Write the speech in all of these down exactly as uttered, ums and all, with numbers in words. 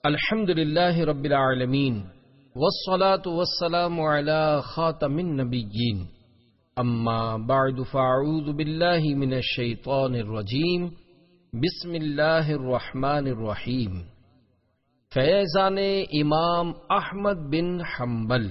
الحمد للہ رب العالمین والصلاة والسلام علی خاتم النبیین اما بعد فاعوذ باللہ من الشیطان الرجیم بسم اللہ الرحمن الرحیم فیضان امام احمد بن حنبل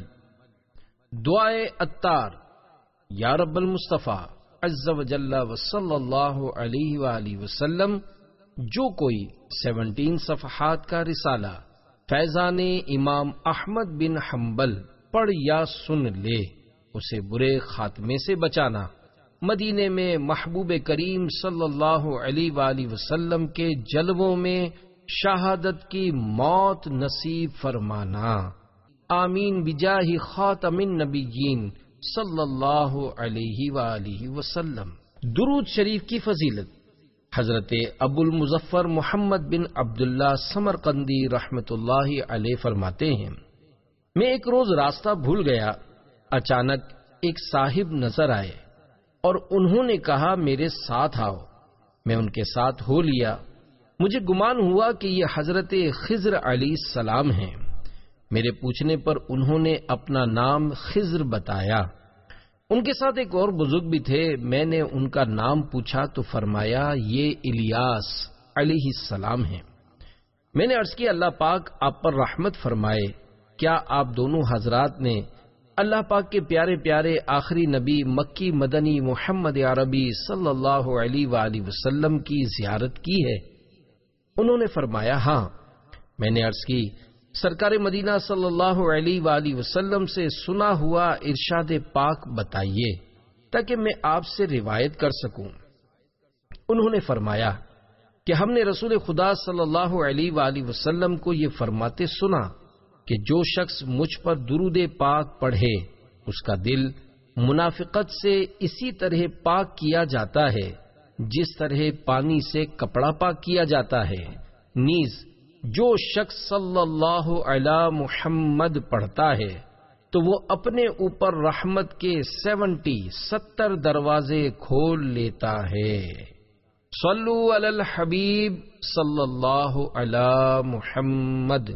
دعائے عطار یا رب المصطفیٰ عز و جل و صلی اللہ علیہ وآلہ وسلم جو کوئی سیونٹین صفحات کا رسالہ فیضان امام احمد بن حنبل پڑھ یا سن لے اسے برے خاتمے سے بچانا، مدینے میں محبوب کریم صلی اللہ علیہ وآلہ وسلم کے جلووں میں شہادت کی موت نصیب فرمانا، آمین بجاہ خاتم النبیین صلی اللہ علیہ وآلہ وسلم۔ درود شریف کی فضیلت حضرت ابو المظفر محمد بن عبداللہ سمرقندی رحمت اللہ علیہ فرماتے ہیں، میں ایک روز راستہ بھول گیا، اچانک ایک صاحب نظر آئے اور انہوں نے کہا میرے ساتھ آؤ۔ میں ان کے ساتھ ہو لیا، مجھے گمان ہوا کہ یہ حضرت خضر علیہ السلام ہیں۔ میرے پوچھنے پر انہوں نے اپنا نام خضر بتایا۔ ان کے ساتھ ایک اور بزرگ بھی تھے، میں نے ان کا نام پوچھا تو فرمایا یہ الیاس علیہ السلام ہیں۔ میں نے عرض کیا اللہ پاک آپ پر رحمت فرمائے، کیا آپ دونوں حضرات نے اللہ پاک کے پیارے پیارے آخری نبی مکی مدنی محمد عربی صلی اللہ علیہ وآلہ وسلم کی زیارت کی ہے؟ انہوں نے فرمایا ہاں۔ میں نے عرض کی سرکار مدینہ صلی اللہ علیہ وآلہ وسلم سے سنا ہوا ارشاد پاک بتائیے تاکہ میں آپ سے روایت کر سکوں۔ انہوں نے فرمایا کہ ہم نے رسول خدا صلی اللہ علیہ وآلہ وسلم کو یہ فرماتے سنا کہ جو شخص مجھ پر درود پاک پڑھے اس کا دل منافقت سے اسی طرح پاک کیا جاتا ہے جس طرح پانی سے کپڑا پاک کیا جاتا ہے، نیز جو شخص صلی اللہ علی محمد پڑھتا ہے تو وہ اپنے اوپر رحمت کے سیونٹی ستر دروازے کھول لیتا ہے۔ صلو علی الحبیب صلی اللہ علی محمد۔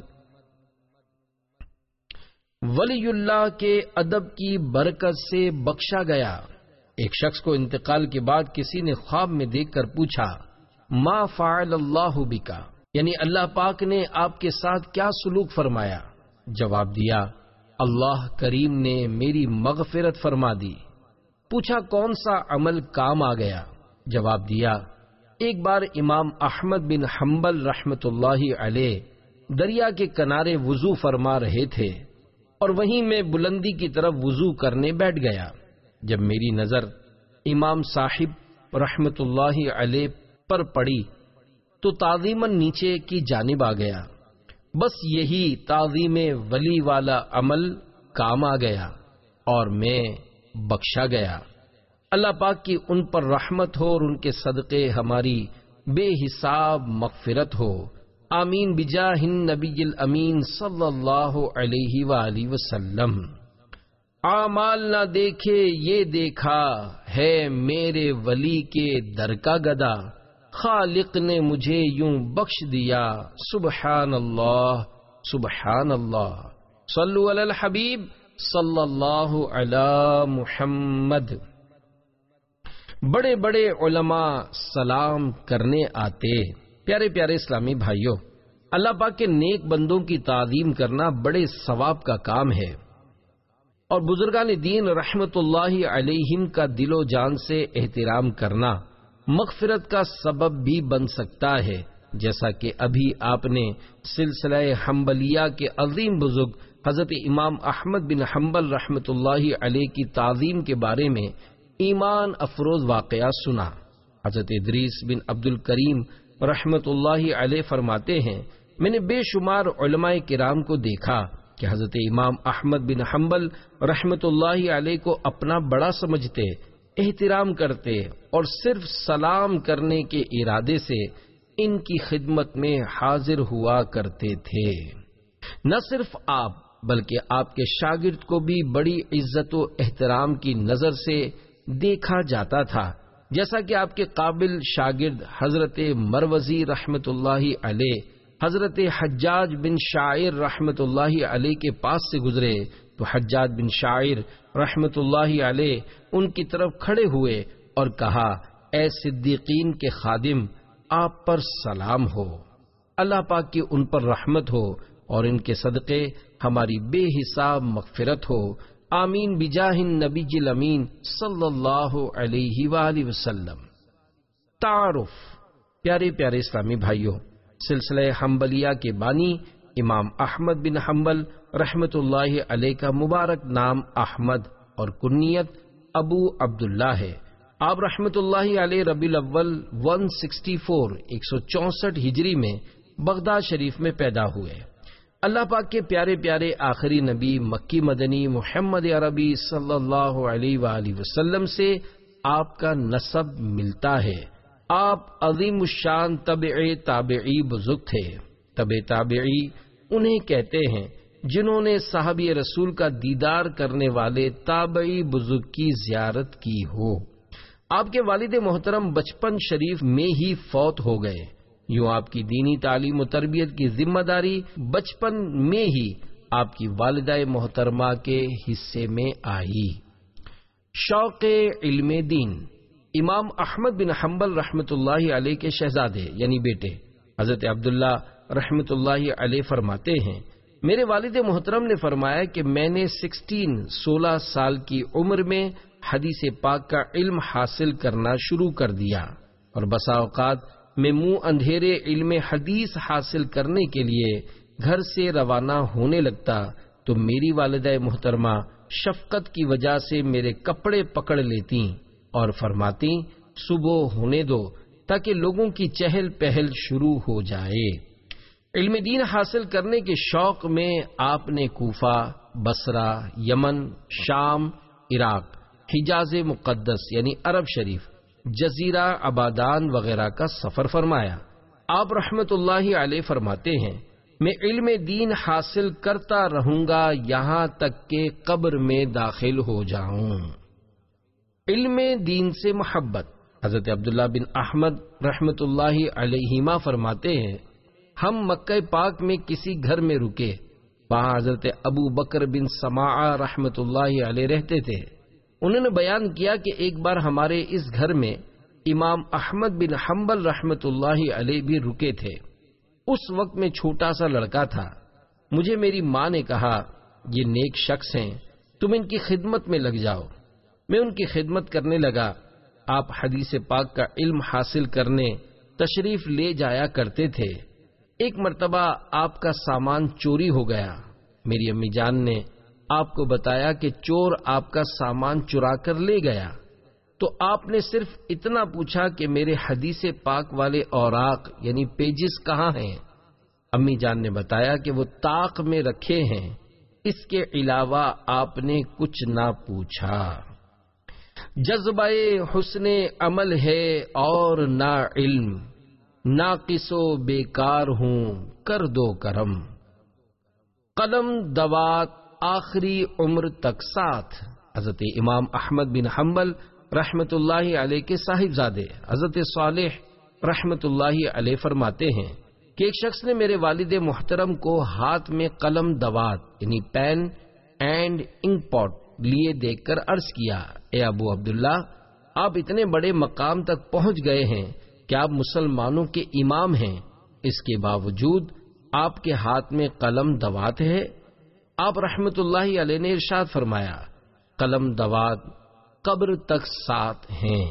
ولی اللہ کے ادب کی برکت سے بخشا گیا۔ ایک شخص کو انتقال کے بعد کسی نے خواب میں دیکھ کر پوچھا ما فعل اللہ بکا، یعنی اللہ پاک نے آپ کے ساتھ کیا سلوک فرمایا؟ جواب دیا اللہ کریم نے میری مغفرت فرما دی۔ پوچھا کون سا عمل کام آ گیا؟ جواب دیا ایک بار امام احمد بن حنبل رحمت اللہ علیہ دریا کے کنارے وضو فرما رہے تھے اور وہیں میں بلندی کی طرف وضو کرنے بیٹھ گیا۔ جب میری نظر امام صاحب رحمت اللہ علیہ پر پڑی تو تعظیماً نیچے کی جانب آ گیا، بس یہی تعظیم ولی والا عمل کام آ گیا اور میں بخشا گیا۔ اللہ پاک کی ان پر رحمت ہو اور ان کے صدقے ہماری بے حساب مغفرت ہو، آمین بجاہ النبی الامین صلی اللہ علیہ وآلہ وسلم۔ اعمال نہ دیکھے یہ دیکھا ہے میرے ولی کے در کا گدا، خالق نے مجھے یوں بخش دیا سبحان اللہ سبحان اللہ۔ صلو علی الحبیب صلی اللہ علی محمد۔ بڑے بڑے علماء سلام کرنے آتے۔ پیارے پیارے اسلامی بھائیوں، اللہ پاک کے نیک بندوں کی تعظیم کرنا بڑے ثواب کا کام ہے اور بزرگان دین رحمت اللہ علیہم کا دل و جان سے احترام کرنا مغفرت کا سبب بھی بن سکتا ہے، جیسا کہ ابھی آپ نے سلسلہ حنبلیہ کے عظیم بزرگ حضرت امام احمد بن حنبل رحمت اللہ علیہ کی تعظیم کے بارے میں ایمان افروز واقعہ سنا۔ حضرت ادریس بن عبد الکریم رحمت اللہ علیہ فرماتے ہیں میں نے بے شمار علماء کرام کو دیکھا کہ حضرت امام احمد بن حنبل رحمت اللہ علیہ کو اپنا بڑا سمجھتے، احترام کرتے اور صرف سلام کرنے کے ارادے سے ان کی خدمت میں حاضر ہوا کرتے تھے۔ نہ صرف آپ بلکہ آپ کے شاگرد کو بھی بڑی عزت و احترام کی نظر سے دیکھا جاتا تھا، جیسا کہ آپ کے قابل شاگرد حضرت مروزی رحمت اللہ علیہ حضرت حجاج بن شاعر رحمت اللہ علیہ کے پاس سے گزرے تو حجاج بن شاعر رحمت اللہ علیہ ان کی طرف کھڑے ہوئے اور کہا، اے صدیقین کے خادم، آپ پر سلام ہو، اللہ پاک کی ان پر رحمت ہو اور ان کے صدقے ہماری بے حساب مغفرت ہو، آمین بجاہ النبی الامین صلی اللہ علیہ وآلہ وسلم۔ تعارف۔ پیارے پیارے اسلامی بھائیوں، سلسلہ حنبلیہ کے بانی امام احمد بن حنبل رحمت اللہ علیہ کا مبارک نام احمد اور کنیت ابو عبداللہ ہے۔ آپ رحمت اللہ علیہ ربیع الاول ایک سو چونسٹھ ہجری میں بغداد شریف میں پیدا ہوئے۔ اللہ پاک کے پیارے پیارے آخری نبی مکی مدنی محمد عربی صلی اللہ علیہ وآلہ وسلم سے آپ کا نسب ملتا ہے۔ آپ عظیم الشان تبع تابعی بزرگ تھے۔ تبع تابعی انہیں کہتے ہیں جنہوں نے صحابی رسول کا دیدار کرنے والے تابعی بزرگ کی زیارت کی ہو۔ آپ کے والد محترم بچپن شریف میں ہی فوت ہو گئے، یوں آپ کی دینی تعلیم و تربیت کی ذمہ داری بچپن میں ہی آپ کی والدہ محترمہ کے حصے میں آئی۔ شوق علم دین۔ امام احمد بن حنبل رحمت اللہ علیہ کے شہزادے یعنی بیٹے حضرت عبداللہ رحمت اللہ علیہ فرماتے ہیں، میرے والد محترم نے فرمایا کہ میں نے سکسٹین سولہ سال کی عمر میں حدیث پاک کا علم حاصل کرنا شروع کر دیا، اور بسا اوقات میں منہ اندھیرے علم حدیث حاصل کرنے کے لیے گھر سے روانہ ہونے لگتا تو میری والدہ محترمہ شفقت کی وجہ سے میرے کپڑے پکڑ لیتی اور فرماتی، صبح ہونے دو تاکہ لوگوں کی چہل پہل شروع ہو جائے۔ علم دین حاصل کرنے کے شوق میں آپ نے کوفہ، بصرہ، یمن، شام، عراق، حجاز مقدس یعنی عرب شریف، جزیرہ آبادان وغیرہ کا سفر فرمایا۔ آپ رحمت اللہ علیہ فرماتے ہیں، میں علم دین حاصل کرتا رہوں گا یہاں تک کہ قبر میں داخل ہو جاؤں۔ علم دین سے محبت۔ حضرت عبداللہ بن احمد رحمت اللہ علیہما فرماتے ہیں، ہم مکہ پاک میں کسی گھر میں رکے، وہاں حضرت ابو بکر بن سماعہ رحمت اللہ علیہ رہتے تھے۔ انہوں نے بیان کیا کہ ایک بار ہمارے اس گھر میں امام احمد بن حنبل رحمت اللہ علیہ بھی رکے تھے۔ اس وقت میں چھوٹا سا لڑکا تھا۔ مجھے میری ماں نے کہا، یہ نیک شخص ہیں، تم ان کی خدمت میں لگ جاؤ۔ میں ان کی خدمت کرنے لگا۔ آپ حدیث پاک کا علم حاصل کرنے تشریف لے جایا کرتے تھے۔ ایک مرتبہ آپ کا سامان چوری ہو گیا۔ میری امی جان نے آپ کو بتایا کہ چور آپ کا سامان چرا کر لے گیا، تو آپ نے صرف اتنا پوچھا کہ میرے حدیث پاک والے اوراق یعنی پیجز کہاں ہیں؟ امی جان نے بتایا کہ وہ طاق میں رکھے ہیں۔ اس کے علاوہ آپ نے کچھ نہ پوچھا۔ جذبہ حسن عمل ہے اور نہ علم، ناقص و بیکار ہوں کر دو کرم، قلم دوات آخری عمر تک ساتھ۔ حضرت امام احمد بن حنبل رحمت اللہ علیہ کے صاحبزادے حضرت صالح رحمت اللہ علیہ فرماتے ہیں کہ ایک شخص نے میرے والد محترم کو ہاتھ میں قلم دوات یعنی پین اینڈ انک پاٹ لیے دیکھ کر عرض کیا، اے ابو عبداللہ، آپ اتنے بڑے مقام تک پہنچ گئے ہیں کہ آپ مسلمانوں کے امام ہیں، اس کے باوجود آپ کے ہاتھ میں قلم دوات ہے؟ آپ رحمت اللہ علیہ نے ارشاد فرمایا، قلم دوات قبر تک ساتھ ہیں۔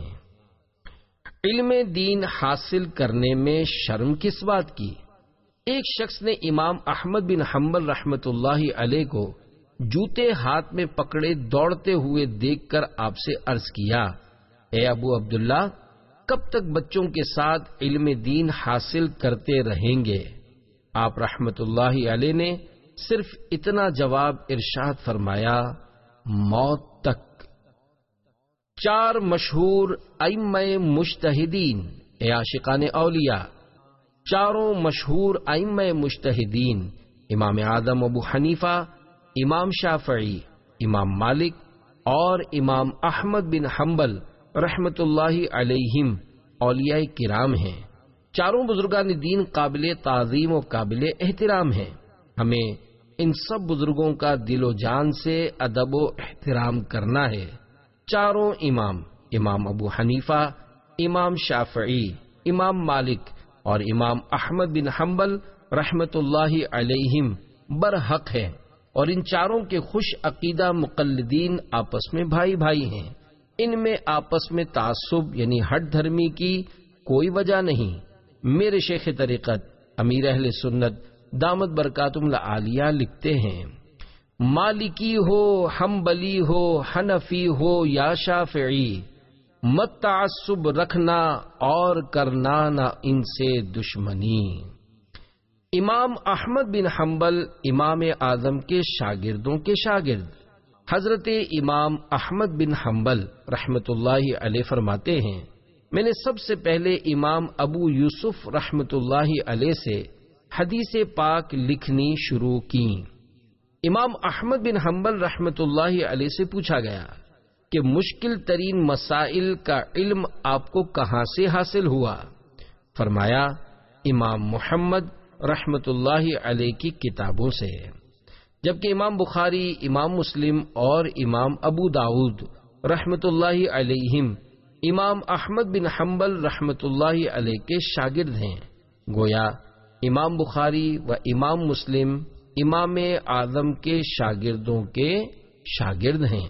علم دین حاصل کرنے میں شرم کس بات کی؟ ایک شخص نے امام احمد بن حنبل رحمت اللہ علیہ کو جوتے ہاتھ میں پکڑے دوڑتے ہوئے دیکھ کر آپ سے عرض کیا، اے ابو عبداللہ، کب تک بچوں کے ساتھ علم دین حاصل کرتے رہیں گے؟ آپ رحمت اللہ علیہ نے صرف اتنا جواب ارشاد فرمایا، موت تک۔ چار مشہور ائمہ مجتہدین، اے عاشقان اولیاء، چاروں مشہور ائمہ مجتہدین امام اعظم ابو حنیفہ، امام شافعی، امام مالک اور امام احمد بن حنبل رحمت اللہ علیہم اولیاء کرام ہیں۔ چاروں بزرگان دین قابل تعظیم و قابل احترام ہیں. ہمیں ان سب بزرگوں کا دل و جان سے ادب و احترام کرنا ہے. چاروں امام، امام ابو حنیفہ، امام شافعی، امام مالک اور امام احمد بن حنبل رحمت اللہ علیہم برحق ہیں، اور ان چاروں کے خوش عقیدہ مقلدین آپس میں بھائی بھائی ہیں. ان میں آپس میں تعصب یعنی ہٹ دھرمی کی کوئی وجہ نہیں. میرے شیخ طریقت امیر اہل سنت دامت برکاتہم العالیہ لکھتے ہیں، مالکی ہو، حنبلی ہو، حنفی ہو یا شافعی، مت تعصب رکھنا اور کرنا نہ ان سے دشمنی. امام احمد بن حنبل امام اعظم کے شاگردوں کے شاگرد حضرت امام احمد بن حنبل رحمت اللہ علیہ فرماتے ہیں، میں نے سب سے پہلے امام ابو یوسف رحمت اللہ علیہ سے حدیث پاک لکھنی شروع کی. امام احمد بن حنبل رحمت اللہ علیہ سے پوچھا گیا کہ مشکل ترین مسائل کا علم آپ کو کہاں سے حاصل ہوا؟ فرمایا امام محمد رحمت اللہ علیہ کی کتابوں سے. جبکہ امام بخاری، امام مسلم اور امام ابو داود رحمت اللہ علیہم امام احمد بن حنبل رحمت اللہ علیہ کے شاگرد ہیں. گویا امام بخاری و امام مسلم امام اعظم کے شاگردوں کے شاگرد ہیں.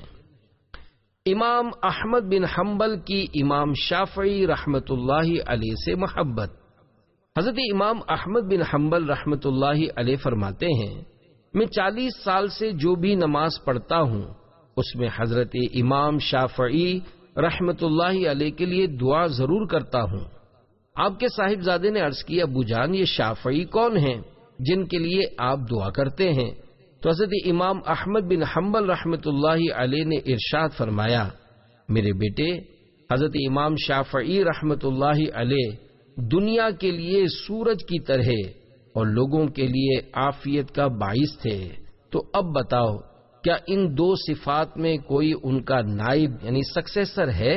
امام احمد بن حنبل کی امام شافعی رحمت اللہ علیہ سے محبت. حضرت امام احمد بن حنبل رحمت اللہ علیہ فرماتے ہیں، میں چالیس سال سے جو بھی نماز پڑھتا ہوں اس میں حضرت امام شافعی رحمت اللہ علیہ کے لیے دعا ضرور کرتا ہوں. آپ کے صاحبزادے نے عرض کیا، ابو جان یہ شافعی کون ہیں جن کے لیے آپ دعا کرتے ہیں؟ تو حضرت امام احمد بن حنبل رحمت اللہ علیہ نے ارشاد فرمایا، میرے بیٹے حضرت امام شافعی رحمت اللہ علیہ دنیا کے لیے سورج کی طرح اور لوگوں کے لیے عافیت کا باعث تھے. تو اب بتاؤ کیا ان دو صفات میں کوئی ان کا نائب یعنی سکسیسر ہے؟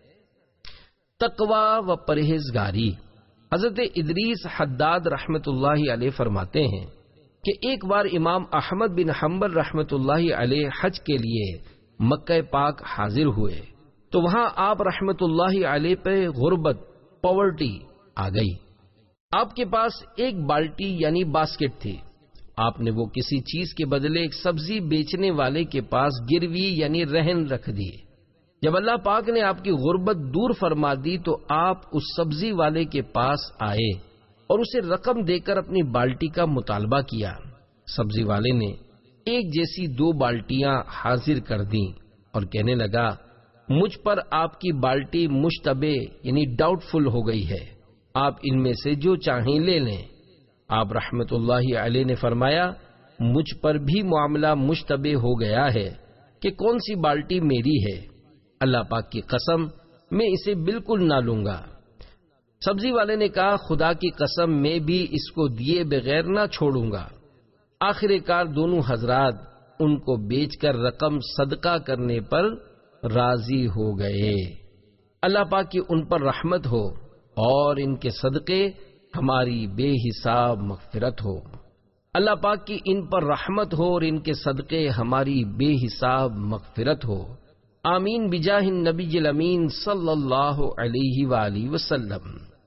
تقوی و پرہیزگاری. حضرت ادریس حداد رحمت اللہ علیہ فرماتے ہیں کہ ایک بار امام احمد بن حنبل رحمت اللہ علیہ حج کے لیے مکہ پاک حاضر ہوئے تو وہاں آپ رحمت اللہ علیہ پہ غربت، پاورٹی آ گئی. آپ کے پاس ایک بالٹی یعنی باسکٹ تھی. آپ نے وہ کسی چیز کے بدلے ایک سبزی بیچنے والے کے پاس گروی یعنی رہن رکھ دی. جب اللہ پاک نے آپ کی غربت دور فرما دی تو آپ اس سبزی والے کے پاس آئے اور اسے رقم دے کر اپنی بالٹی کا مطالبہ کیا. سبزی والے نے ایک جیسی دو بالٹیاں حاضر کر دیں اور کہنے لگا، مجھ پر آپ کی بالٹی مشتبہ یعنی ڈاؤٹ فل ہو گئی ہے، آپ ان میں سے جو چاہیں لے لیں. آپ رحمت اللہ علیہ نے فرمایا، مجھ پر بھی معاملہ مشتبہ ہو گیا ہے کہ کون سی بالٹی میری ہے. اللہ پاک کی قسم میں اسے بالکل نہ لوں گا. سبزی والے نے کہا، خدا کی قسم میں بھی اس کو دیے بغیر نہ چھوڑوں گا. آخر کار دونوں حضرات ان کو بیچ کر رقم صدقہ کرنے پر راضی ہو گئے. اللہ پاک کی ان پر رحمت ہو اور ان کے صدقے ہماری بے حساب مغفرت ہو. اللہ پاک کی ان پر رحمت ہو اور ان کے صدقے ہماری بے حساب مغفرت ہو. آمین بجاہ النبی الامین صلی اللہ علیہ وآلہ وسلم.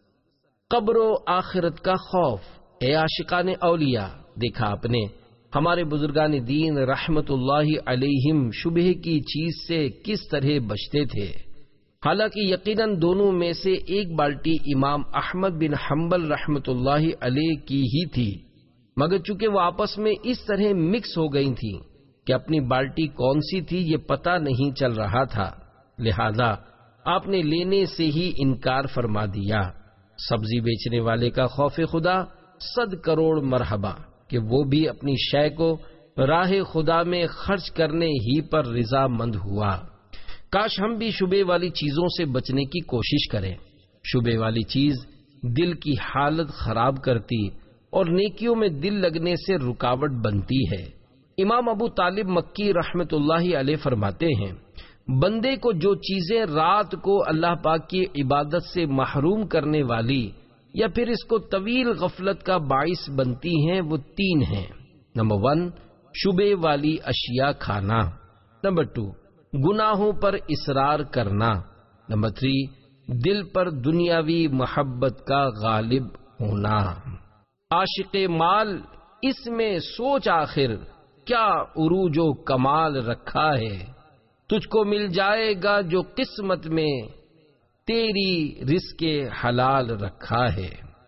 قبر و آخرت کا خوف. اے عاشقان اولیاء، دیکھا آپ نے ہمارے بزرگان دین رحمت اللہ علیہم شبہ کی چیز سے کس طرح بچتے تھے. حالانکہ یقیناً دونوں میں سے ایک بالٹی امام احمد بن حنبل رحمت اللہ علیہ کی ہی تھی، مگر چونکہ وہ آپس میں اس طرح مکس ہو گئی تھیں کہ اپنی بالٹی کون سی تھی یہ پتہ نہیں چل رہا تھا، لہذا آپ نے لینے سے ہی انکار فرما دیا. سبزی بیچنے والے کا خوف خدا صد کروڑ مرحبا کہ وہ بھی اپنی شے کو راہ خدا میں خرچ کرنے ہی پر رضا مند ہوا. کاش ہم بھی شبے والی چیزوں سے بچنے کی کوشش کریں. شبے والی چیز دل کی حالت خراب کرتی اور نیکیوں میں دل لگنے سے رکاوٹ بنتی ہے. امام ابو طالب مکی رحمت اللہ علیہ فرماتے ہیں، بندے کو جو چیزیں رات کو اللہ پاک کی عبادت سے محروم کرنے والی یا پھر اس کو طویل غفلت کا باعث بنتی ہیں وہ تین ہیں۔ نمبر ون، شبے والی اشیاء کھانا۔ نمبر ٹو، گناہوں پر اصرار کرنا۔ نمبر تھری، دل پر دنیاوی محبت کا غالب ہونا۔ عاشق مال، اس میں سوچ آخر کیا عروج و کمال رکھا ہے، تجھ کو مل جائے گا جو قسمت میں تیری رزق حلال رکھا ہے۔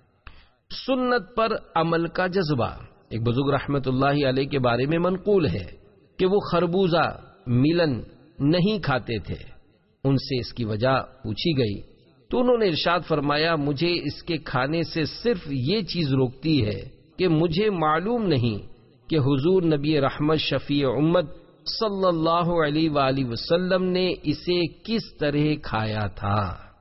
سنت پر عمل کا جذبہ۔ ایک بزرگ رحمت اللہ علیہ کے بارے میں منقول ہے کہ وہ خربوزہ ملن نہیں کھاتے تھے۔ ان سے اس کی وجہ پوچھی گئی تو انہوں نے ارشاد فرمایا، مجھے اس کے کھانے سے صرف یہ چیز روکتی ہے کہ مجھے معلوم نہیں کہ حضور نبی رحمت شفیع امت صلی اللہ علیہ وآلہ وسلم نے اسے کس طرح کھایا تھا۔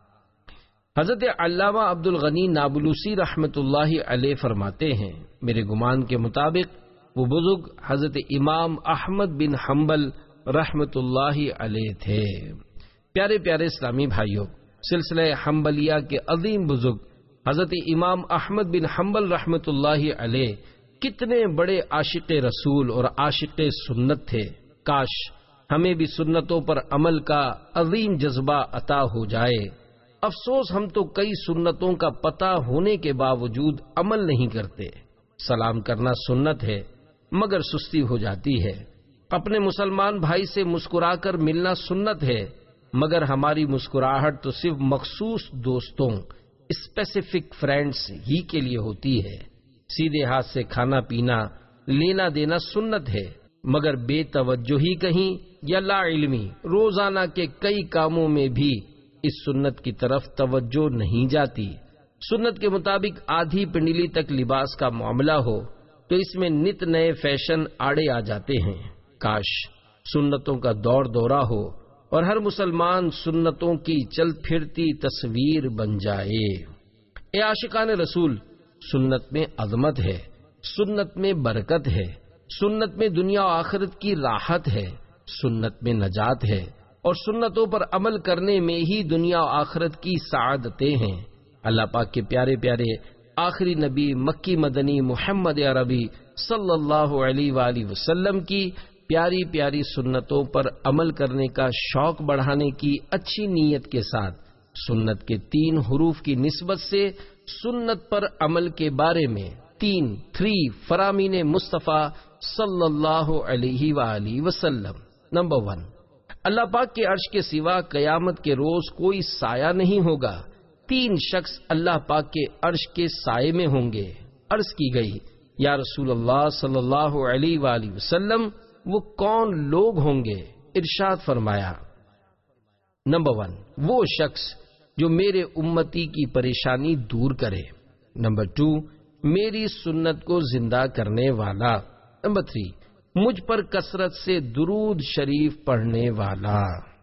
حضرت علامہ عبد الغنی نابلوسی رحمت اللہ علیہ فرماتے ہیں، میرے گمان کے مطابق وہ بزرگ حضرت امام احمد بن حنبل رحمت اللہ علیہ تھے۔ پیارے پیارے اسلامی بھائیوں، سلسلہ حنبلیہ کے عظیم بزرگ حضرت امام احمد بن حنبل رحمت اللہ علیہ کتنے بڑے عاشق رسول اور عاشق سنت تھے۔ کاش ہمیں بھی سنتوں پر عمل کا عظیم جذبہ عطا ہو جائے۔ افسوس ہم تو کئی سنتوں کا پتہ ہونے کے باوجود عمل نہیں کرتے۔ سلام کرنا سنت ہے مگر سستی ہو جاتی ہے۔ اپنے مسلمان بھائی سے مسکرا کر ملنا سنت ہے مگر ہماری مسکراہٹ تو صرف مخصوص دوستوں، اسپیسیفک فرینڈز ہی کے لیے ہوتی ہے۔ سیدھے ہاتھ سے کھانا پینا، لینا دینا سنت ہے مگر بے توجہی کہیں یا لا علمی روزانہ کے کئی کاموں میں بھی اس سنت کی طرف توجہ نہیں جاتی۔ سنت کے مطابق آدھی پنڈلی تک لباس کا معاملہ ہو تو اس میں نت نئے فیشن آڑے آ جاتے ہیں۔ کاش سنتوں کا دور دورہ ہو اور ہر مسلمان سنتوں کی چل پھرتی تصویر بن جائے۔ اے عاشقان رسول، سنت میں عظمت ہے، سنت میں برکت ہے، سنت میں دنیا و آخرت کی راحت ہے، سنت میں نجات ہے اور سنتوں پر عمل کرنے میں ہی دنیا و آخرت کی سعادتیں ہیں۔ اللہ پاک کے پیارے پیارے آخری نبی مکی مدنی محمد عربی صلی اللہ علیہ وآلہ وسلم کی پیاری پیاری سنتوں پر عمل کرنے کا شوق بڑھانے کی اچھی نیت کے ساتھ سنت کے تین حروف کی نسبت سے سنت پر عمل کے بارے میں تین تھری فرامین مصطفیٰ صلی اللہ علیہ وآلہ وسلم۔ نمبر ون، اللہ پاک کے عرش کے سوا قیامت کے روز کوئی سایہ نہیں ہوگا۔ تین شخص اللہ پاک کے عرش کے سائے میں ہوں گے۔ عرض کی گئی، یا رسول اللہ صلی اللہ علیہ وآلہ وسلم وہ کون لوگ ہوں گے؟ ارشاد فرمایا، نمبر ون، وہ شخص جو میرے امتی کی پریشانی دور کرے۔ نمبر ٹو، میری سنت کو زندہ کرنے والا۔ نمبر تھری، مجھ پر کثرت سے درود شریف پڑھنے والا۔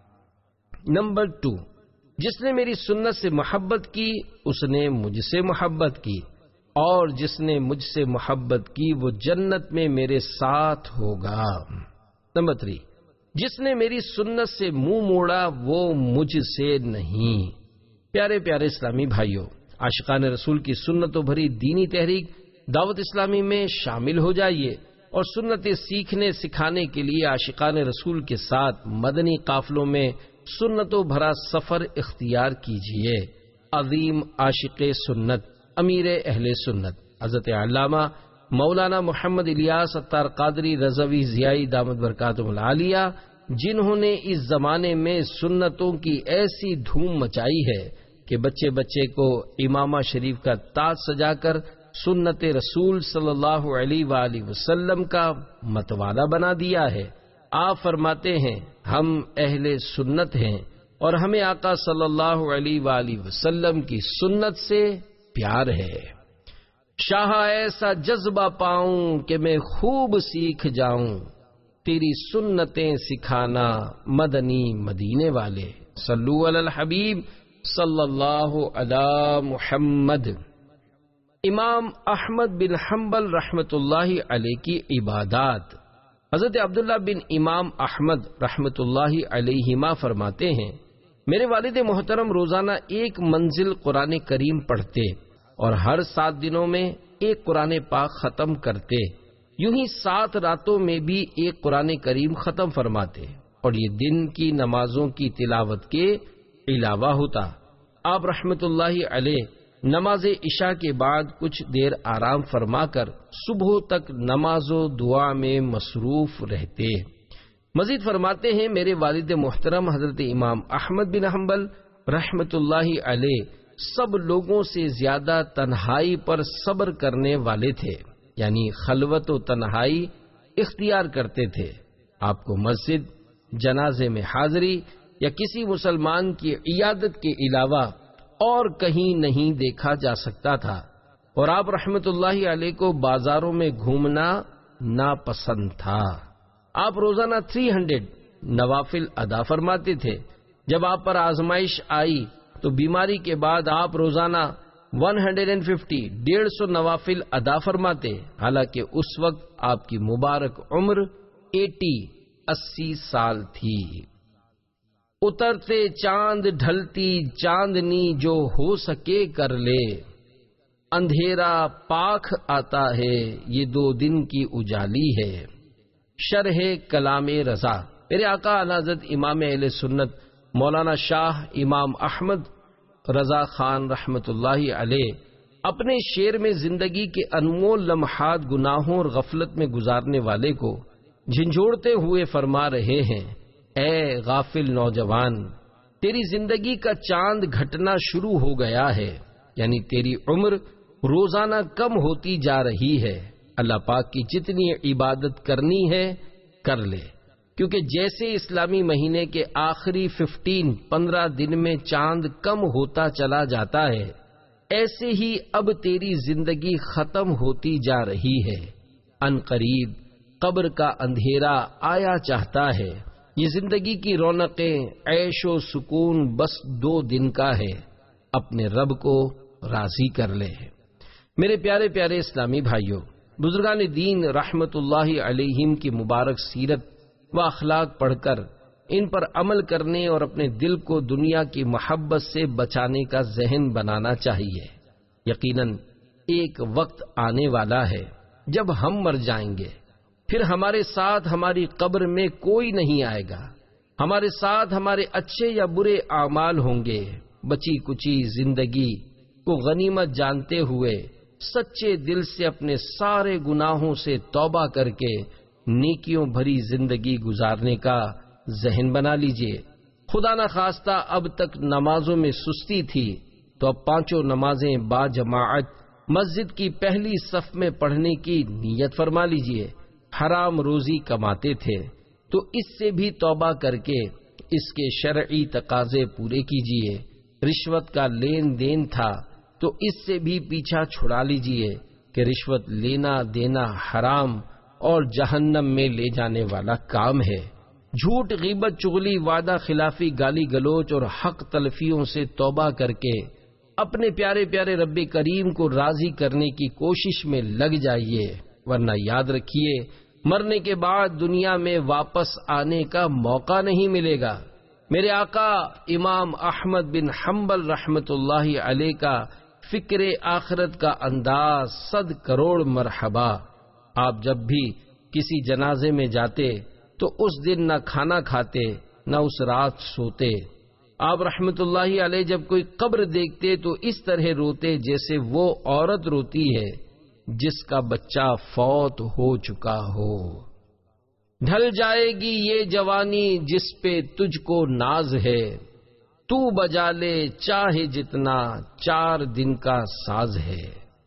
نمبر ٹو، جس نے میری سنت سے محبت کی اس نے مجھ سے محبت کی، اور جس نے مجھ سے محبت کی وہ جنت میں میرے ساتھ ہوگا۔ نمبر تھری، جس نے میری سنت سے منہ موڑا وہ مجھ سے نہیں۔ پیارے پیارے اسلامی بھائیوں، عاشقان رسول کی سنتوں بھری دینی تحریک دعوت اسلامی میں شامل ہو جائیے اور سنتیں سیکھنے سکھانے کے لیے عاشقان رسول کے ساتھ مدنی قافلوں میں سنتوں بھرا سفر اختیار کیجیے۔ عظیم عاشق سنت، امیر اہل سنت حضرت علامہ مولانا محمد الیاس اتار قادری رضوی ضیائی دامت برکاتہم العالیہ، جنہوں نے اس زمانے میں سنتوں کی ایسی دھوم مچائی ہے کہ بچے بچے کو امامہ شریف کا تاج سجا کر سنت رسول صلی اللہ علیہ وآلہ وسلم کا متوالا بنا دیا ہے۔ آپ فرماتے ہیں، ہم اہل سنت ہیں اور ہمیں آقا صلی اللہ علیہ وآلہ وسلم کی سنت سے پیار ہے۔ شاہ ایسا جذبہ پاؤں کہ میں خوب سیکھ جاؤں، تیری سنتیں سکھانا مدنی مدینے والے۔ صلو علی الحبیب صلی اللہ علی محمد۔ امام احمد بن حنبل رحمت اللہ علیہ کی عبادات۔ حضرت عبداللہ بن امام احمد رحمت اللہ علیہما فرماتے ہیں، میرے والد محترم روزانہ ایک منزل قرآن کریم پڑھتے اور ہر سات دنوں میں ایک قرآن پاک ختم کرتے، یوں ہی سات راتوں میں بھی ایک قرآن کریم ختم فرماتے، اور یہ دن کی نمازوں کی تلاوت کے علاوہ ہوتا۔ آپ رحمت اللہ علیہ نماز عشاء کے بعد کچھ دیر آرام فرما کر صبح تک نماز و دعا میں مصروف رہتے۔ مزید فرماتے ہیں، میرے والد محترم حضرت امام احمد بن حنبل رحمت اللہ علیہ سب لوگوں سے زیادہ تنہائی پر صبر کرنے والے تھے، یعنی خلوت و تنہائی اختیار کرتے تھے۔ آپ کو مسجد، جنازے میں حاضری یا کسی مسلمان کی عیادت کے علاوہ اور کہیں نہیں دیکھا جا سکتا تھا، اور آپ رحمت اللہ علیہ کو بازاروں میں گھومنا ناپسند تھا۔ آپ روزانہ تین سو نوافل ادا فرماتے تھے۔ جب آپ پر آزمائش آئی تو بیماری کے بعد آپ روزانہ ایک سو پچاس ڈیڑھ سو نوافل ادا فرماتے، حالانکہ اس وقت آپ کی مبارک عمر اسی اسی سال تھی۔ اترتے چاند ڈھلتی چاندنی جو ہو سکے کر لے، اندھیرا پاک آتا ہے یہ دو دن کی اجالی ہے۔ شرح کلام رضا، میرے آقا اعلی حضرت امام اہل سنت مولانا شاہ امام احمد رضا خان رحمت اللہ علیہ اپنے شعر میں زندگی کے انمول لمحات گناہوں اور غفلت میں گزارنے والے کو جھنجھوڑتے ہوئے فرما رہے ہیں، اے غافل نوجوان، تیری زندگی کا چاند گھٹنا شروع ہو گیا ہے، یعنی تیری عمر روزانہ کم ہوتی جا رہی ہے۔ اللہ پاک کی جتنی عبادت کرنی ہے کر لے، کیونکہ جیسے اسلامی مہینے کے آخری ففٹین پندرہ دن میں چاند کم ہوتا چلا جاتا ہے، ایسے ہی اب تیری زندگی ختم ہوتی جا رہی ہے۔ ان قریب قبر کا اندھیرا آیا چاہتا ہے، یہ زندگی کی رونقیں، عیش و سکون بس دو دن کا ہے، اپنے رب کو راضی کر لے۔ میرے پیارے پیارے اسلامی بھائیوں، بزرگان دین رحمت اللہ علیہم کی مبارک سیرت و اخلاق پڑھ کر ان پر عمل کرنے اور اپنے دل کو دنیا کی محبت سے بچانے کا ذہن بنانا چاہیے۔ یقیناً ایک وقت آنے والا ہے جب ہم مر جائیں گے، پھر ہمارے ساتھ ہماری قبر میں کوئی نہیں آئے گا، ہمارے ساتھ ہمارے اچھے یا برے اعمال ہوں گے۔ بچی کچی زندگی کو غنیمت جانتے ہوئے سچے دل سے اپنے سارے گناہوں سے توبہ کر کے نیکیوں بھری زندگی گزارنے کا ذہن بنا لیجئے۔ خدا نہ خواستہ اب تک نمازوں میں سستی تھی تو اب پانچوں نمازیں با جماعت مسجد کی پہلی صف میں پڑھنے کی نیت فرما لیجئے۔ حرام روزی کماتے تھے تو اس سے بھی توبہ کر کے اس کے شرعی تقاضے پورے کیجئے۔ رشوت کا لین دین تھا تو اس سے بھی پیچھا چھڑا لیجئے کہ رشوت لینا دینا حرام اور جہنم میں لے جانے والا کام ہے۔ جھوٹ، غیبت، چغلی، وعدہ خلافی، گالی گلوچ اور حق تلفیوں سے توبہ کر کے اپنے پیارے پیارے رب کریم کو راضی کرنے کی کوشش میں لگ جائیے، ورنہ یاد رکھیے مرنے کے بعد دنیا میں واپس آنے کا موقع نہیں ملے گا۔ میرے آقا امام احمد بن حنبل رحمت اللہ علیہ کا فکر آخرت کا انداز صد کروڑ مرحبا۔ آپ جب بھی کسی جنازے میں جاتے تو اس دن نہ کھانا کھاتے نہ اس رات سوتے۔ آپ رحمت اللہ علیہ جب کوئی قبر دیکھتے تو اس طرح روتے جیسے وہ عورت روتی ہے جس کا بچہ فوت ہو چکا ہو۔ ڈھل جائے گی یہ جوانی جس پہ تجھ کو ناز ہے، تو بجا لے چاہے جتنا چار دن کا ساز ہے۔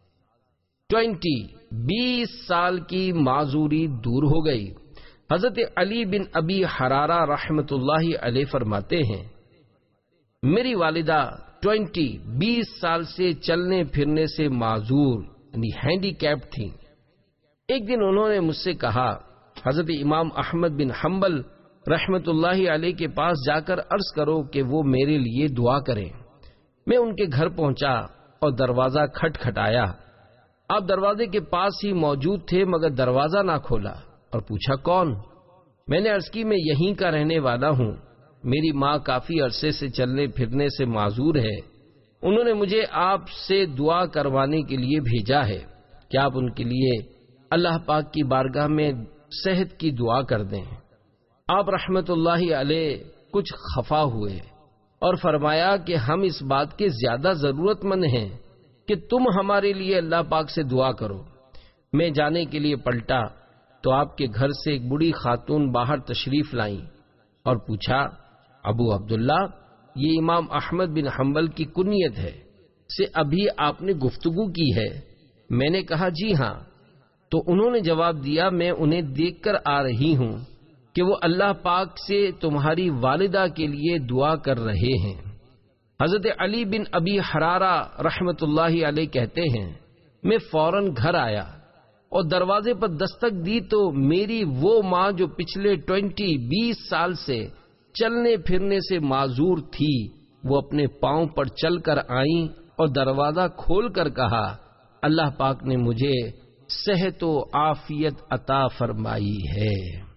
ٹوینٹی بیس سال کی معذوری دور ہو گئی۔ حضرت علی بن ابی حرارہ رحمت اللہ علیہ فرماتے ہیں، میری والدہ ٹوینٹی بیس سال سے چلنے پھرنے سے معذور یعنی ہینڈی کیپ تھیں۔ ایک دن انہوں نے مجھ سے کہا، حضرت امام احمد بن حنبل رحمت اللہ علیہ کے پاس جا کر عرض کرو کہ وہ میرے لیے دعا کریں۔ میں ان کے گھر پہنچا اور دروازہ کھٹ کھٹایا۔ آپ دروازے کے پاس ہی موجود تھے مگر دروازہ نہ کھولا اور پوچھا کون؟ میں نے عرض کی میں یہیں کا رہنے والا ہوں، میری ماں کافی عرصے سے چلنے پھرنے سے معذور ہے، انہوں نے مجھے آپ سے دعا کروانے کے لیے بھیجا ہے کہ آپ ان کے لیے اللہ پاک کی بارگاہ میں صحت کی دعا کر دیں۔ آپ رحمت اللہ علیہ کچھ خفا ہوئے اور فرمایا کہ ہم اس بات کے زیادہ ضرورت مند ہیں کہ تم ہمارے لیے اللہ پاک سے دعا کرو۔ میں جانے کے لیے پلٹا تو آپ کے گھر سے ایک بوڑھی خاتون باہر تشریف لائیں اور پوچھا، ابو عبداللہ، یہ امام احمد بن حنبل کی کنیت ہے، سے ابھی آپ نے گفتگو کی ہے؟ میں نے کہا جی ہاں۔ تو انہوں نے جواب دیا، میں انہیں دیکھ کر آ رہی ہوں کہ وہ اللہ پاک سے تمہاری والدہ کے لیے دعا کر رہے ہیں۔ حضرت علی بن ابی حرارہ رحمت اللہ علیہ کہتے ہیں، میں فوراً گھر آیا اور دروازے پر دستک دی تو میری وہ ماں جو پچھلے ٹوینٹی بیس سال سے چلنے پھرنے سے معذور تھی، وہ اپنے پاؤں پر چل کر آئیں اور دروازہ کھول کر کہا، اللہ پاک نے مجھے صحت و عافیت عطا فرمائی ہے۔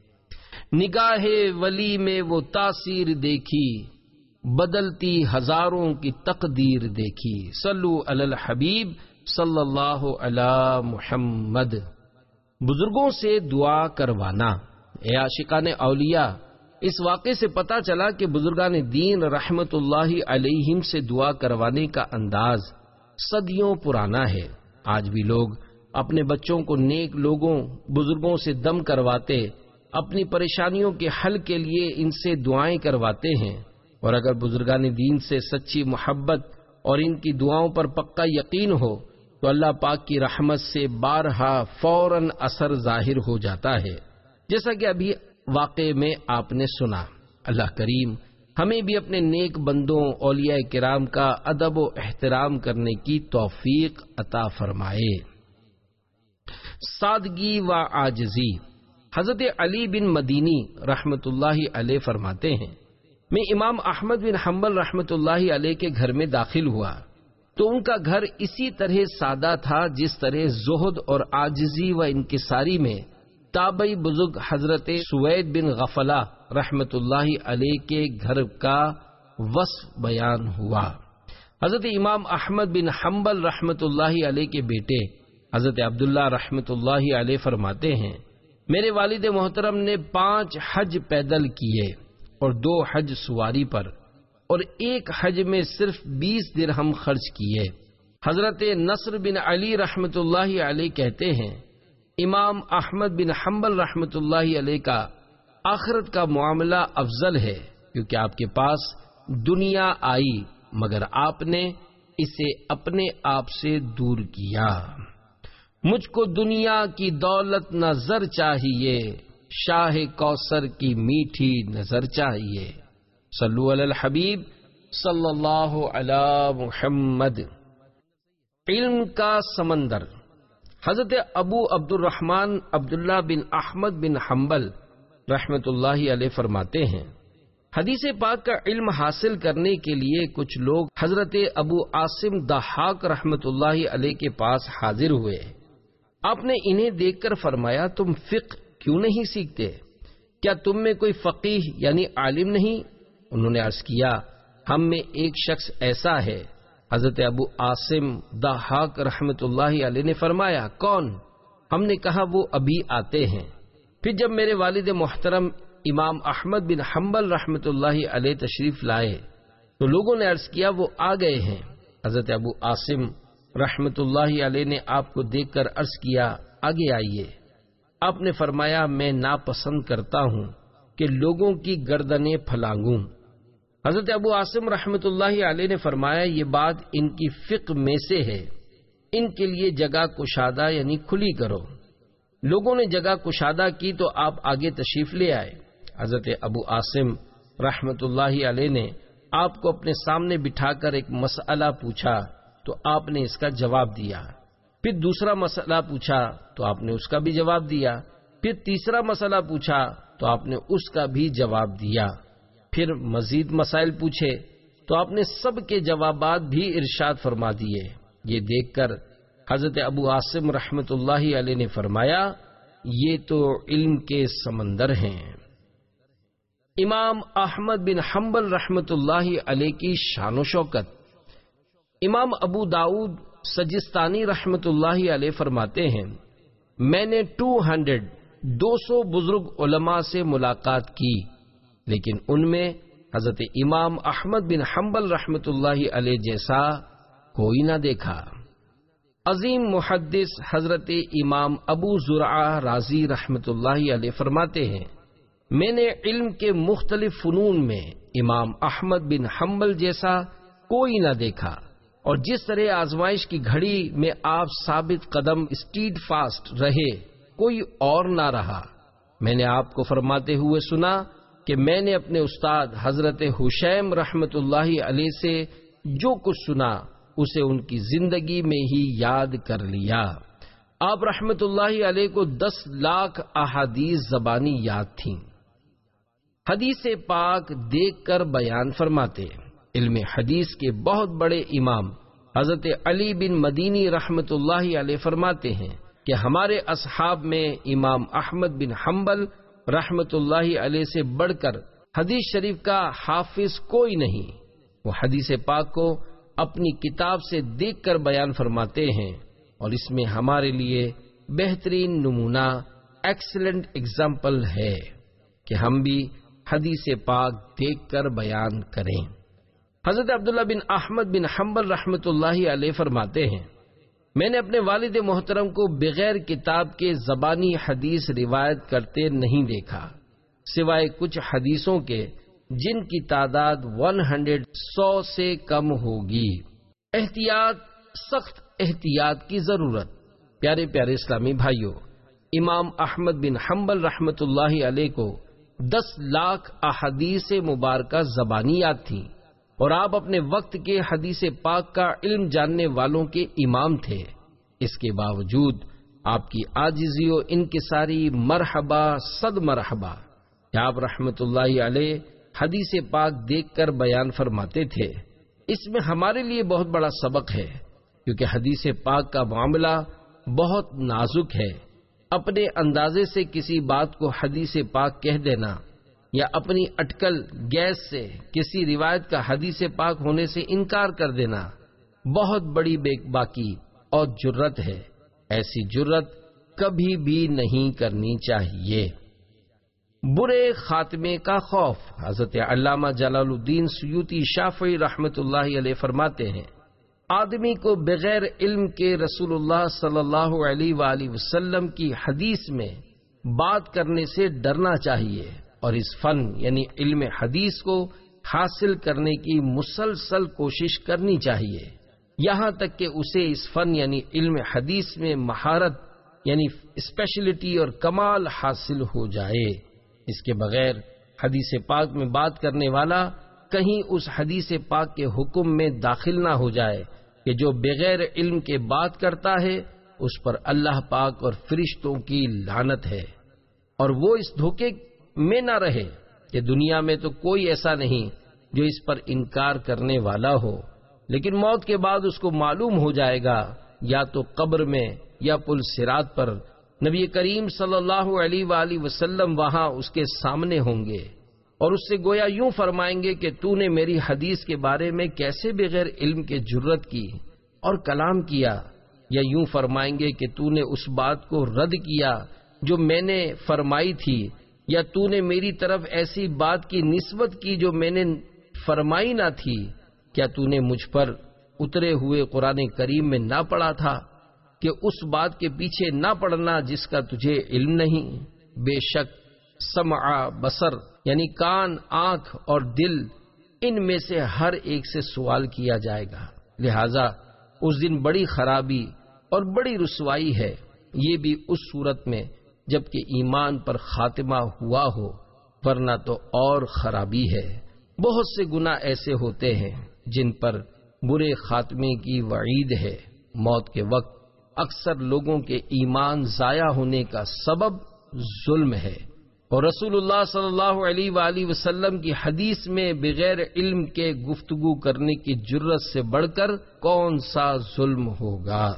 نگاہ ولی میں وہ تاثیر دیکھی، بدلتی ہزاروں کی تقدیر دیکھی۔ صلو علی الحبیب صلی اللہ علی محمد۔ بزرگوں سے دعا کروانا۔ اے عاشقان اولیاء، اس واقعے سے پتہ چلا کہ بزرگان دین رحمت اللہ علیہم سے دعا کروانے کا انداز صدیوں پرانا ہے۔ آج بھی لوگ اپنے بچوں کو نیک لوگوں بزرگوں سے دم کرواتے، اپنی پریشانیوں کے حل کے لیے ان سے دعائیں کرواتے ہیں، اور اگر بزرگان دین سے سچی محبت اور ان کی دعاؤں پر پکا یقین ہو تو اللہ پاک کی رحمت سے بارہا فوراً اثر ظاہر ہو جاتا ہے، جیسا کہ ابھی واقعے میں آپ نے سنا۔ اللہ کریم ہمیں بھی اپنے نیک بندوں اولیاء کرام کا ادب و احترام کرنے کی توفیق عطا فرمائے۔ سادگی و عاجزی۔ حضرت علی بن مدینی رحمت اللہ علیہ فرماتے ہیں، میں امام احمد بن حنبل رحمت اللہ علیہ کے گھر میں داخل ہوا تو ان کا گھر اسی طرح سادہ تھا جس طرح زہد اور عاجزی و انکساری میں تابعی بزرگ حضرت سوید بن غفلہ رحمت اللہ علیہ کے گھر کا وصف بیان ہوا۔ حضرت امام احمد بن حنبل رحمت اللہ علیہ کے بیٹے حضرت عبداللہ رحمت اللہ علیہ فرماتے ہیں، میرے والد محترم نے پانچ حج پیدل کیے اور دو حج سواری پر، اور ایک حج میں صرف بیس درہم خرچ کیے۔ حضرت نصر بن علی رحمت اللہ علیہ کہتے ہیں، امام احمد بن حنبل رحمت اللہ علیہ کا آخرت کا معاملہ افضل ہے، کیونکہ آپ کے پاس دنیا آئی مگر آپ نے اسے اپنے آپ سے دور کیا۔ مجھ کو دنیا کی دولت نہ زر چاہیے، شاہ کوثر کی میٹھی نظر چاہیے۔ صلو علی الحبیب صلی اللہ علی محمد۔ علم کا سمندر۔ حضرت ابو عبد الرحمن عبداللہ بن احمد بن حنبل رحمت اللہ علیہ فرماتے ہیں، حدیث پاک کا علم حاصل کرنے کے لیے کچھ لوگ حضرت ابو عاصم ضحاک رحمت اللہ علیہ کے پاس حاضر ہوئے۔ آپ نے انہیں دیکھ کر فرمایا، تم فقہ کیوں نہیں سیکھتے؟ کیا تم میں کوئی فقیہ یعنی عالم نہیں؟ انہوں نے عرض کیا، ہم میں ایک شخص ایسا ہے۔ حضرت ابو عاصم ضحاک رحمت اللہ علیہ نے فرمایا، کون؟ ہم نے کہا، وہ ابھی آتے ہیں۔ پھر جب میرے والد محترم امام احمد بن حنبل رحمت اللہ علیہ تشریف لائے تو لوگوں نے عرض کیا، وہ آ گئے ہیں۔ حضرت ابو عاصم رحمت اللہ علیہ نے آپ کو دیکھ کر عرض کیا، آگے آئیے۔ آپ نے فرمایا، میں ناپسند کرتا ہوں کہ لوگوں کی گردنیں پھلانگوں۔ حضرت ابو عاصم رحمت اللہ علیہ نے فرمایا، یہ بات ان کی فقہ میں سے ہے، ان کے لیے جگہ کشادہ یعنی کھلی کرو۔ لوگوں نے جگہ کشادہ کی تو آپ آگے تشریف لے آئے۔ حضرت ابو عاصم رحمت اللہ علیہ نے آپ کو اپنے سامنے بٹھا کر ایک مسئلہ پوچھا تو آپ نے اس کا جواب دیا۔ پھر دوسرا مسئلہ پوچھا تو آپ نے اس کا بھی جواب دیا۔ پھر تیسرا مسئلہ پوچھا تو آپ نے اس کا بھی جواب دیا۔ پھر مزید مسائل پوچھے تو آپ نے سب کے جوابات بھی ارشاد فرما دیے۔ یہ دیکھ کر حضرت ابو عاصم رحمت اللہ علیہ نے فرمایا، یہ تو علم کے سمندر ہیں۔ امام احمد بن حنبل رحمت اللہ علیہ کی شان و شوکت۔ امام ابو داؤد سجستانی رحمت اللہ علیہ فرماتے ہیں، میں نے ٹو ہنڈریڈ دو سو بزرگ علماء سے ملاقات کی، لیکن ان میں حضرت امام احمد بن حنبل رحمت اللہ علیہ جیسا کوئی نہ دیکھا۔ عظیم محدث حضرت امام ابو زرعہ رازی رحمت اللہ علیہ فرماتے ہیں، میں نے علم کے مختلف فنون میں امام احمد بن حنبل جیسا کوئی نہ دیکھا، اور جس طرح آزمائش کی گھڑی میں آپ ثابت قدم اسٹیڈ فاسٹ رہے، کوئی اور نہ رہا۔ میں نے آپ کو فرماتے ہوئے سنا کہ میں نے اپنے استاد حضرت حشیم رحمت اللہ علیہ سے جو کچھ سنا اسے ان کی زندگی میں ہی یاد کر لیا۔ آپ رحمت اللہ علیہ کو دس لاکھ احادیث زبانی یاد تھیں۔ حدیث پاک دیکھ کر بیان فرماتے۔ علم حدیث کے بہت بڑے امام حضرت علی بن مدینی رحمت اللہ علیہ فرماتے ہیں کہ ہمارے اصحاب میں امام احمد بن حنبل رحمت اللہ علیہ سے بڑھ کر حدیث شریف کا حافظ کوئی نہیں۔ وہ حدیث پاک کو اپنی کتاب سے دیکھ کر بیان فرماتے ہیں، اور اس میں ہمارے لیے بہترین نمونہ ایکسلنٹ اگزامپل ہے کہ ہم بھی حدیث پاک دیکھ کر بیان کریں۔ حضرت عبداللہ بن احمد بن حنبل رحمت اللہ علیہ فرماتے ہیں، میں نے اپنے والد محترم کو بغیر کتاب کے زبانی حدیث روایت کرتے نہیں دیکھا، سوائے کچھ حدیثوں کے جن کی تعداد ون ہنڈریڈ سو سے کم ہوگی۔ احتیاط، سخت احتیاط کی ضرورت۔ پیارے پیارے اسلامی بھائیوں، امام احمد بن حنبل رحمت اللہ علیہ کو دس لاکھ احادیث مبارکہ زبانی یاد تھیں، اور آپ اپنے وقت کے حدیث پاک کا علم جاننے والوں کے امام تھے۔ اس کے باوجود آپ کی عاجزی و انکساری مرحبا صد مرحبا کہ آپ رحمت اللہ علیہ حدیث پاک دیکھ کر بیان فرماتے تھے۔ اس میں ہمارے لیے بہت بڑا سبق ہے، کیونکہ حدیث پاک کا معاملہ بہت نازک ہے۔ اپنے اندازے سے کسی بات کو حدیث پاک کہہ دینا، یا اپنی اٹکل گیس سے کسی روایت کا حدیث پاک ہونے سے انکار کر دینا بہت بڑی بے باکی اور جرت ہے۔ ایسی جرت کبھی بھی نہیں کرنی چاہیے۔ برے خاتمے کا خوف۔ حضرت علامہ جلال الدین سیوطی شافعی رحمت اللہ علیہ فرماتے ہیں، آدمی کو بغیر علم کے رسول اللہ صلی اللہ علیہ وآلہ وسلم کی حدیث میں بات کرنے سے ڈرنا چاہیے، اور اس فن یعنی علم حدیث کو حاصل کرنے کی مسلسل کوشش کرنی چاہیے، یہاں تک کہ اسے اس فن یعنی علم حدیث میں مہارت یعنی اسپیشلٹی اور کمال حاصل ہو جائے۔ اس کے بغیر حدیث پاک میں بات کرنے والا کہیں اس حدیث پاک کے حکم میں داخل نہ ہو جائے کہ جو بغیر علم کے بات کرتا ہے اس پر اللہ پاک اور فرشتوں کی لعنت ہے، اور وہ اس دھوکے میں نہ رہے کہ دنیا میں تو کوئی ایسا نہیں جو اس پر انکار کرنے والا ہو، لیکن موت کے بعد اس کو معلوم ہو جائے گا، یا تو قبر میں یا پل صراط پر نبی کریم صلی اللہ علیہ وآلہ وسلم وہاں اس کے سامنے ہوں گے، اور اس سے گویا یوں فرمائیں گے کہ تو نے میری حدیث کے بارے میں کیسے بغیر علم کے جرت کی اور کلام کیا، یا یوں فرمائیں گے کہ تو نے اس بات کو رد کیا جو میں نے فرمائی تھی، یا تو نے میری طرف ایسی بات کی نسبت کی جو میں نے فرمائی نہ تھی، کیا تو نے مجھ پر اترے ہوئے قرآن کریم میں نہ پڑھا تھا کہ اس بات کے پیچھے نہ پڑنا جس کا تجھے علم نہیں؟ بے شک سمع بصر یعنی کان، آنکھ اور دل، ان میں سے ہر ایک سے سوال کیا جائے گا، لہذا اس دن بڑی خرابی اور بڑی رسوائی ہے، یہ بھی اس صورت میں جبکہ ایمان پر خاتمہ ہوا ہو، ورنہ تو اور خرابی ہے۔ بہت سے گناہ ایسے ہوتے ہیں جن پر برے خاتمے کی وعید ہے۔ موت کے وقت اکثر لوگوں کے ایمان ضائع ہونے کا سبب ظلم ہے، اور رسول اللہ صلی اللہ علیہ وآلہ وسلم کی حدیث میں بغیر علم کے گفتگو کرنے کی جرت سے بڑھ کر کون سا ظلم ہوگا؟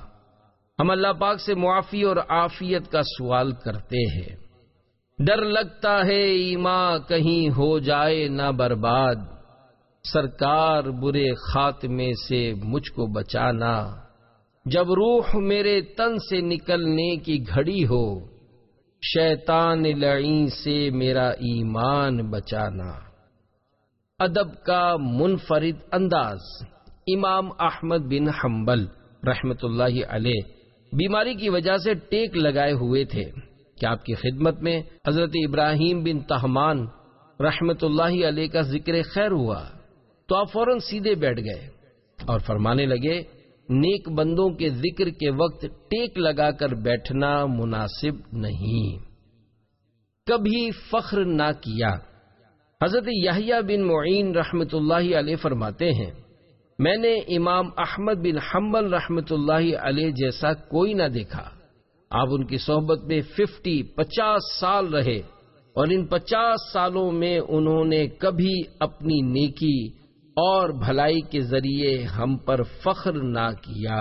ہم اللہ پاک سے معافی اور عافیت کا سوال کرتے ہیں۔ ڈر لگتا ہے ایمان کہیں ہو جائے نہ برباد، سرکار برے خاتمے سے مجھ کو بچانا، جب روح میرے تن سے نکلنے کی گھڑی ہو، شیطان لعین سے میرا ایمان بچانا۔ ادب کا منفرد انداز۔ امام احمد بن حنبل رحمۃ اللہ علیہ بیماری کی وجہ سے ٹیک لگائے ہوئے تھے کہ آپ کی خدمت میں حضرت ابراہیم بن طہمان رحمۃ اللہ علیہ کا ذکر خیر ہوا تو آپ فوراً سیدھے بیٹھ گئے اور فرمانے لگے، نیک بندوں کے ذکر کے وقت ٹیک لگا کر بیٹھنا مناسب نہیں، کبھی فخر نہ کیا۔ حضرت یحییٰ بن معین رحمۃ اللہ علیہ فرماتے ہیں، میں نے امام احمد بن حنبل رحمۃ اللہ علیہ جیسا کوئی نہ دیکھا۔ آپ ان کی صحبت میں ففٹی پچاس سال رہے اور ان پچاس سالوں میں انہوں نے کبھی اپنی نیکی اور بھلائی کے ذریعے ہم پر فخر نہ کیا۔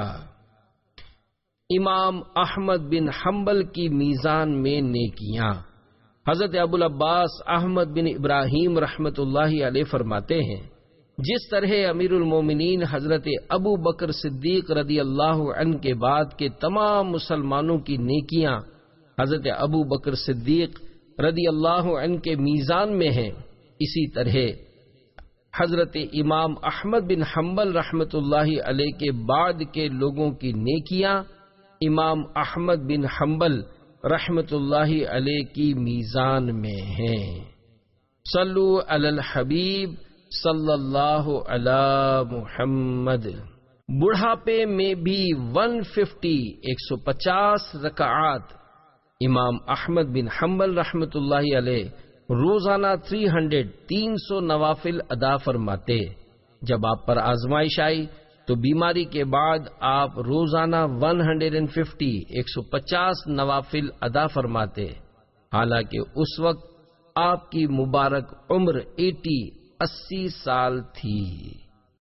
امام احمد بن حنبل کی میزان میں نیکیاں۔ حضرت ابو العباس احمد بن ابراہیم رحمۃ اللہ علیہ فرماتے ہیں، جس طرح امیر المومنین حضرت ابو بکر صدیق رضی اللہ عنہ کے بعد کے تمام مسلمانوں کی نیکیاں حضرت ابو بکر صدیق رضی اللہ عنہ کے میزان میں ہیں، اسی طرح حضرت امام احمد بن حنبل رحمۃ اللہ علیہ کے بعد کے لوگوں کی نیکیاں امام احمد بن حنبل رحمۃ اللہ علیہ کی میزان میں ہیں۔ صلو علی الحبیب صلی اللہ علی محمد۔ بڑھاپے میں بھی ون ففٹی ایک سو پچاس رکعات امام احمد بن حنبل رحمۃ اللہ علیہ روزانہ تین سو تین سو نوافل ادا فرماتے۔ جب آپ پر آزمائش آئی تو بیماری کے بعد آپ روزانہ ایک سو پچاس ایک سو پچاس نوافل ادا فرماتے، حالانکہ اس وقت آپ کی مبارک عمر اسی اسی سال تھی۔